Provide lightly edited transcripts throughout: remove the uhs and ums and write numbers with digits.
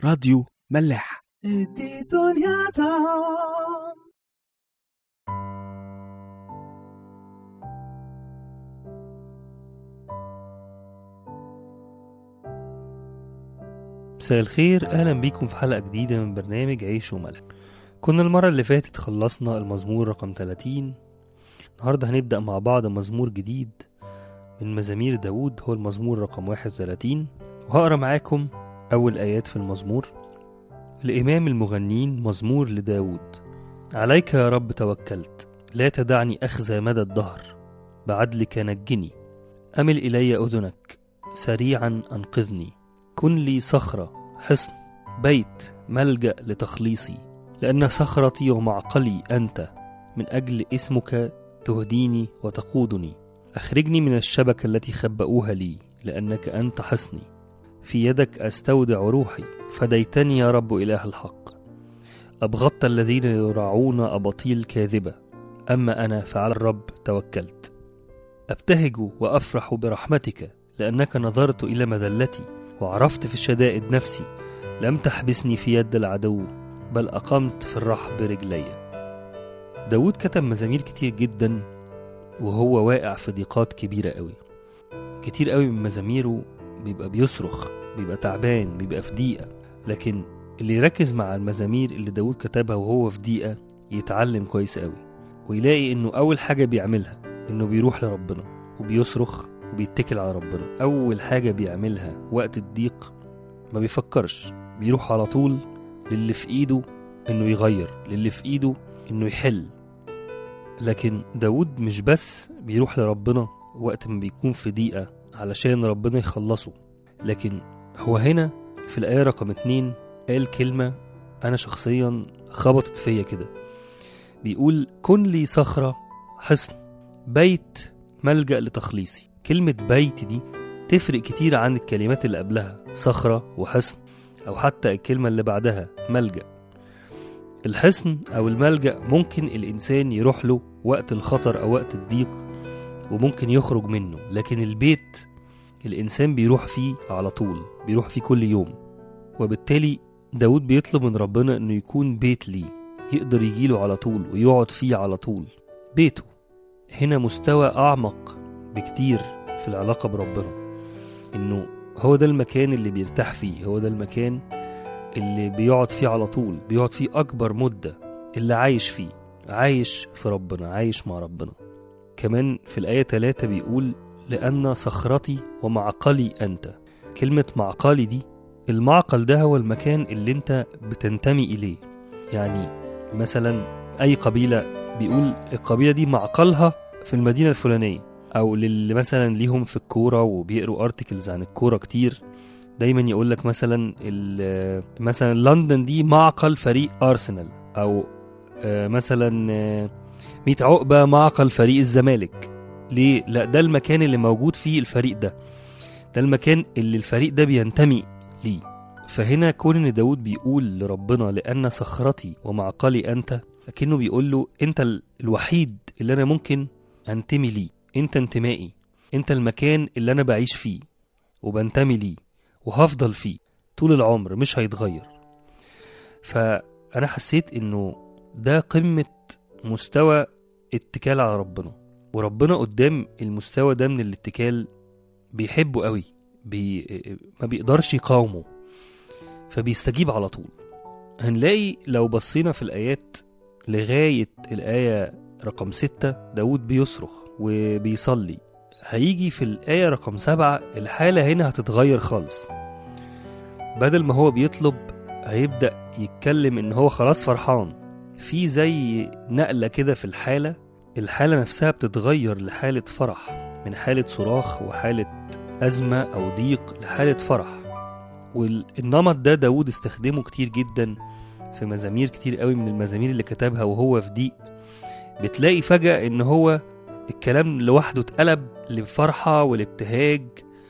راديو ملاح. ادي دنيا طعم. مساء الخير، أهلا بيكم في حلقة جديدة من برنامج عيش وملح. كنا المرة اللي فاتت خلصنا المزمور رقم 30. النهاردة هنبدأ مع بعض مزمور جديد من مزامير داود، هو المزمور رقم 31، وهقرأ معاكم أول آيات في المزمور. الإمام المغنين، مزمور لداود. عليك يا رب توكلت، لا تدعني أخزى مدى الدهر، بعدلك نجني. أمل إلي أذنك، سريعا أنقذني. كن لي صخرة، حصن، بيت، ملجأ لتخليصي، لأن صخرتي ومعقلي أنت، من أجل اسمك تهديني وتقودني. أخرجني من الشبكة التي خبأوها لي، لأنك أنت حصني. في يدك أستودع روحي، فديتني يا رب إله الحق. أبغضت الذين يراعون أباطيل كاذبة، أما أنا فعلى الرب توكلت. أبتهج وأفرح برحمتك، لأنك نظرت إلى مذلتي، وعرفت في الشدائد نفسي. لم تحبسني في يد العدو، بل أقمت في الرحب رجلي. داود كتب مزامير كتير جدا وهو واقع في ضيقات كبيرة قوي. كتير قوي من مزاميره بيبقى بيصرخ، بيبقى تعبان، بيبقى في ضيقة. لكن اللي يركز مع المزامير اللي داود كتبها وهو في ضيقة يتعلم كويس قوي، ويلاقي انه اول حاجة بيعملها انه بيروح لربنا وبيصرخ وبيتكل على ربنا. أول حاجة بيعملها وقت الضيق ما بيفكرش، بيروح على طول للي في إيده إنه يغير، للي في إيده إنه يحل. لكن داود مش بس بيروح لربنا وقت ما بيكون في ضيقة علشان ربنا يخلصه، لكن هو هنا في الآية رقم 2 قال كلمة أنا شخصيا خبطت فيا كده. بيقول كن لي صخرة، حصن، بيت، ملجأ لتخليصي. كلمة بيت دي تفرق كتير عن الكلمات اللي قبلها، صخرة وحصن، أو حتى الكلمة اللي بعدها ملجأ. الحصن أو الملجأ ممكن الإنسان يروح له وقت الخطر أو وقت الضيق وممكن يخرج منه، لكن البيت الإنسان بيروح فيه على طول، بيروح فيه كل يوم. وبالتالي داود بيطلب من ربنا أنه يكون بيت ليه، يقدر يجيله على طول ويقعد فيه على طول، بيته. هنا مستوى أعمق بكتير في العلاقة بربنا، إنه هو ده المكان اللي بيرتاح فيه، هو ده المكان اللي بيقعد فيه على طول، بيقعد فيه أكبر مدة، اللي عايش فيه، عايش في ربنا، عايش مع ربنا. كمان في الآية 3 بيقول لأن صخرتي ومعقلي أنت. كلمة معقلي دي، المعقل ده هو المكان اللي انت بتنتمي إليه. يعني مثلا أي قبيلة بيقول القبيلة دي معقلها في المدينة الفلانية، او اللي مثلا ليهم في الكورة وبيقروا ارتكلز عن الكورة كتير، دايما يقولك مثلا لندن دي معقل فريق ارسنال، او مثلا 100 عقبة معقل فريق الزمالك. ليه؟ لا، ده المكان اللي موجود فيه الفريق ده المكان اللي الفريق ده بينتمي ليه. فهنا كون ان داود بيقول لربنا لأن صخرتي ومعقلي أنت، لكنه بيقول له أنت الوحيد اللي أنا ممكن أنتمي ليه، أنت انتمائي، أنت المكان اللي أنا بعيش فيه وبنتمي ليه وهفضل فيه طول العمر، مش هيتغير. فأنا حسيت إنه ده قمة مستوى اتكال على ربنا، وربنا قدام المستوى ده من الاتكال بيحبه قوي، ما بيقدرش يقاومه، فبيستجيب على طول. هنلاقي لو بصينا في الآيات لغاية الآية رقم 6 داود بيصرخ وبيصلي. هيجي في الآية رقم 7 الحالة هنا هتتغير خالص. بدل ما هو بيطلب هيبدأ يتكلم إن هو خلاص فرحان، في زي نقلة كده في الحالة نفسها بتتغير لحالة فرح، من حالة صراخ وحالة أزمة أو ضيق لحالة فرح. والنمط ده داود استخدمه كتير جدا في مزامير كتير قوي من المزامير اللي كتبها وهو في ضيق. بتلاقي فجأة إن هو الكلام لوحده اتقلب لفرحة والابتهاج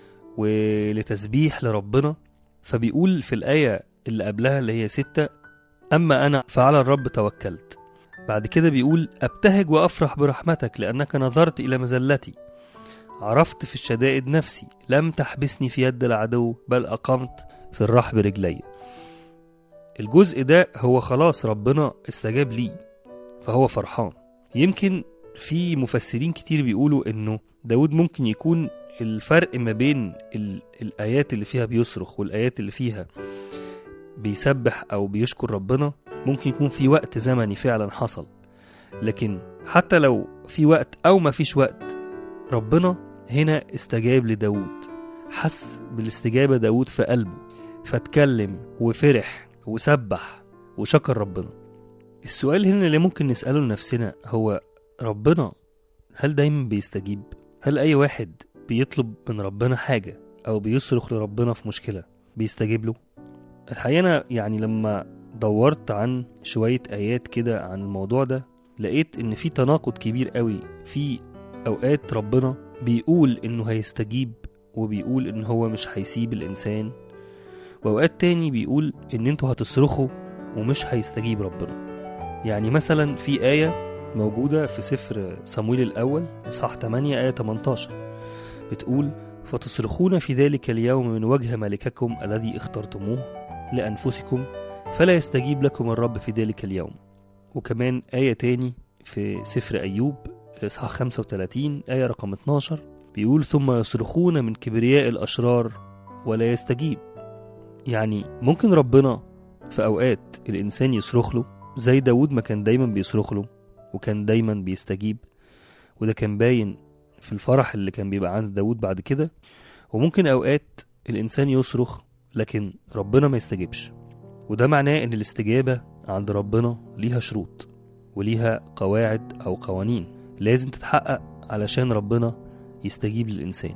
ولتسبيح لربنا. فبيقول في الآية اللي قبلها اللي هي 6 أما أنا فعلى الرب توكلت. بعد كده بيقول أبتهج وأفرح برحمتك، لأنك نظرت إلى مذلتي، عرفت في الشدائد نفسي. لم تحبسني في يد العدو، بل أقمت في الرحب رجلي. الجزء ده هو خلاص ربنا استجاب ليه فهو فرحان. يمكن في مفسرين كتير بيقولوا انه داود ممكن يكون الفرق ما بين الآيات اللي فيها بيصرخ والآيات اللي فيها بيسبح أو بيشكر ربنا ممكن يكون في وقت زمني فعلا حصل، لكن حتى لو في وقت أو ما فيش وقت ربنا هنا استجاب لداود، حس بالاستجابة داود في قلبه فاتكلم وفرح وسبح وشكر ربنا. السؤال هنا اللي ممكن نسأله لنفسنا هو ربنا هل دايما بيستجيب؟ هل أي واحد بيطلب من ربنا حاجة أو بيصرخ لربنا في مشكلة بيستجيب له؟ الحقيقة أنا يعني لما دورت عن شوية آيات كده عن الموضوع ده لقيت إن في تناقض كبير قوي. في أوقات ربنا بيقول إنه هيستجيب وبيقول إن هو مش هيسيب الإنسان، وأوقات تاني بيقول إن انتوا هتصرخوا ومش هيستجيب ربنا. يعني مثلا في آية موجودة في سفر صمويل الأول إصحاح 8 آية 18 بتقول: فتصرخون في ذلك اليوم من وجه ملككم الذي اخترتموه لأنفسكم فلا يستجيب لكم الرب في ذلك اليوم. وكمان آية تاني في سفر أيوب إصحاح 35 آية رقم 12 بيقول: ثم يصرخون من كبرياء الأشرار ولا يستجيب. يعني ممكن ربنا في أوقات الإنسان يصرخ له زي داود ما كان دايما بيصرخ له وكان دايما بيستجيب، وده كان باين في الفرح اللي كان بيبقى عند داود بعد كده. وممكن أوقات الإنسان يصرخ لكن ربنا ما يستجيبش، وده معناه إن الاستجابة عند ربنا ليها شروط وليها قواعد أو قوانين لازم تتحقق علشان ربنا يستجيب للإنسان.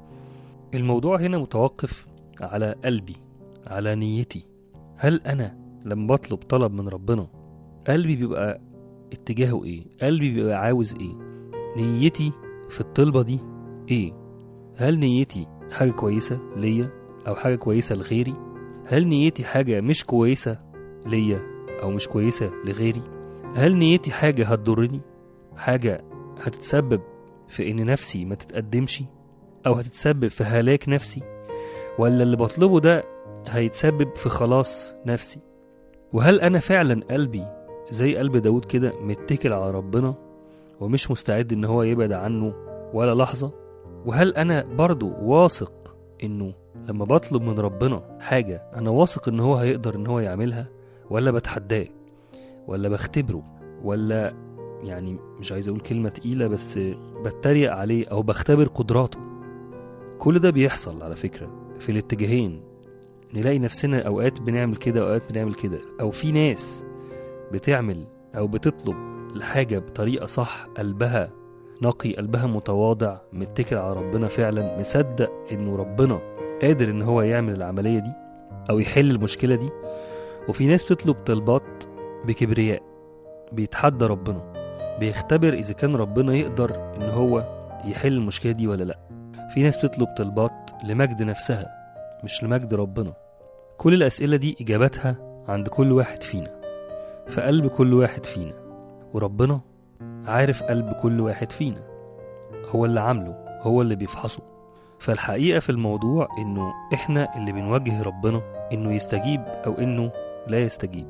الموضوع هنا متوقف على قلبي، على نيتي. هل أنا لما بطلب طلب من ربنا قلبي بيبقى اتجاهه إيه؟ قلبي بيبقى عاوز إيه؟ نيتي في الطلبة دي إيه؟ هل نيتي حاجة كويسة ليا أو حاجة كويسة لغيري؟ هل نيتي حاجة مش كويسة ليا أو مش كويسة لغيري؟ هل نيتي حاجة هتضرني؟ حاجة هتتسبب في إن نفسي ما تتقدمش أو هتتسبب في هلاك نفسي؟ ولا اللي بطلبه ده هيتسبب في خلاص نفسي؟ وهل أنا فعلا قلبي زي قلب داود كده متكل على ربنا ومش مستعد إن هو يبعد عنه ولا لحظة؟ وهل أنا برضو واثق إنه لما بطلب من ربنا حاجة أنا واثق إن هو هيقدر إن هو يعملها، ولا بتحداه ولا بختبره، ولا يعني مش عايز أقول كلمة تقيلة بس بتريق عليه أو بختبر قدراته؟ كل ده بيحصل على فكرة في الاتجاهين. نلاقي نفسنا أوقات بنعمل كده وأوقات بنعمل كده، أو في ناس بتعمل أو بتطلب الحاجة بطريقة صح، قلبها نقي، قلبها متواضع، متكل على ربنا فعلا، مصدق إنه ربنا قادر إن هو يعمل العملية دي أو يحل المشكلة دي. وفي ناس بتطلب طلبات بكبرياء، بيتحدى ربنا، بيختبر إذا كان ربنا يقدر إن هو يحل المشكلة دي ولا لأ. في ناس بتطلب طلبات لمجد نفسها مش لمجد ربنا. كل الأسئلة دي إجاباتها عند كل واحد فينا، في قلب كل واحد فينا، وربنا عارف قلب كل واحد فينا، هو اللي عامله، هو اللي بيفحصه. فالحقيقة في الموضوع إنه إحنا اللي بنوجه ربنا إنه يستجيب أو إنه لا يستجيب.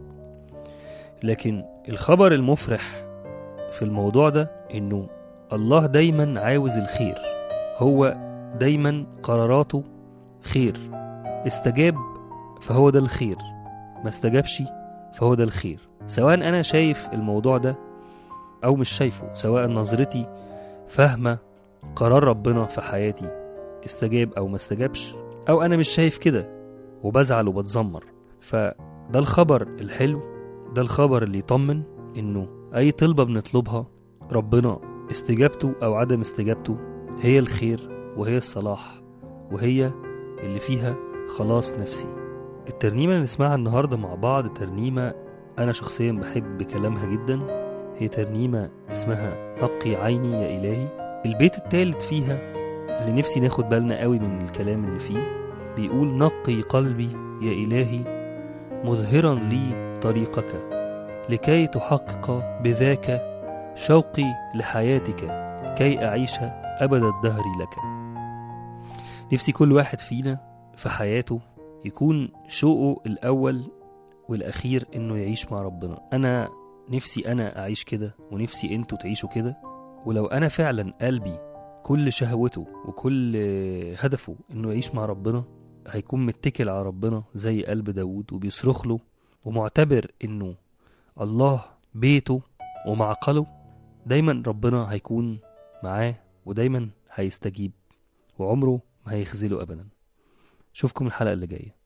لكن الخبر المفرح في الموضوع ده إنه الله دايما عاوز الخير، هو دايما قراراته خير. استجاب فهو ده الخير، ما استجابش فهو ده الخير. سواء أنا شايف الموضوع ده أو مش شايفه، سواء نظرتي فاهمة قرار ربنا في حياتي استجاب أو ما استجابش، أو أنا مش شايف كده وبزعل وبتذمر، فده الخبر الحلو، ده الخبر اللي يطمن إنه أي طلبة بنطلبها ربنا استجابته أو عدم استجابته هي الخير وهي الصلاح وهي اللي فيها خلاص نفسي. الترنيمة اللي نسمعها النهاردة مع بعض ترنيمة أنا شخصيا بحب كلامها جدا، هي ترنيمة اسمها نقي عيني يا إلهي. البيت الثالث فيها اللي نفسي ناخد بالنا قوي من الكلام اللي فيه بيقول: نقي قلبي يا إلهي مظهرا لي طريقك لكي تحقق بذاك شوقي لحياتك كي أعيش أبد الدهر لك. نفسي كل واحد فينا في حياته يكون شوقه الأول والأخير إنه يعيش مع ربنا. أنا نفسي أنا أعيش كده، ونفسي أنتوا تعيشوا كده. ولو أنا فعلا قلبي كل شهوته وكل هدفه إنه يعيش مع ربنا، هيكون متكل على ربنا زي قلب داود وبيصرخ له ومعتبر إنه الله بيته ومعقله، دايما ربنا هيكون معاه ودايما هيستجيب وعمره ما هيخذله أبدا. شوفكم الحلقة اللي جاية.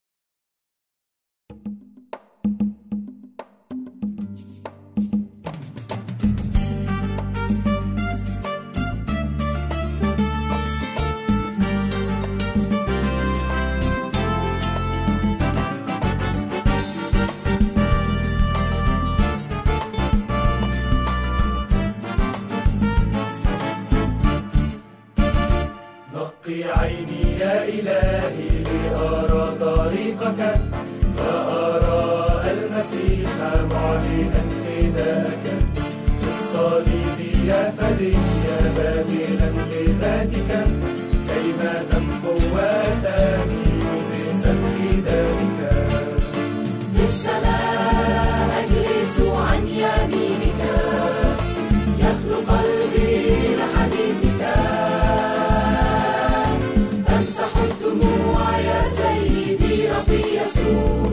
عيني يا إلهي لأرى طريقك، فأرى المسيح معلنا فداءك في الصليب يا فدي باذلا لذاتك، كيما تمحو آثامي بسفك دمك. في السماء أجلس عن يمينك، يخلو قلبي لحديثك، تمسح الدموع يا سيدي ربي يسوع.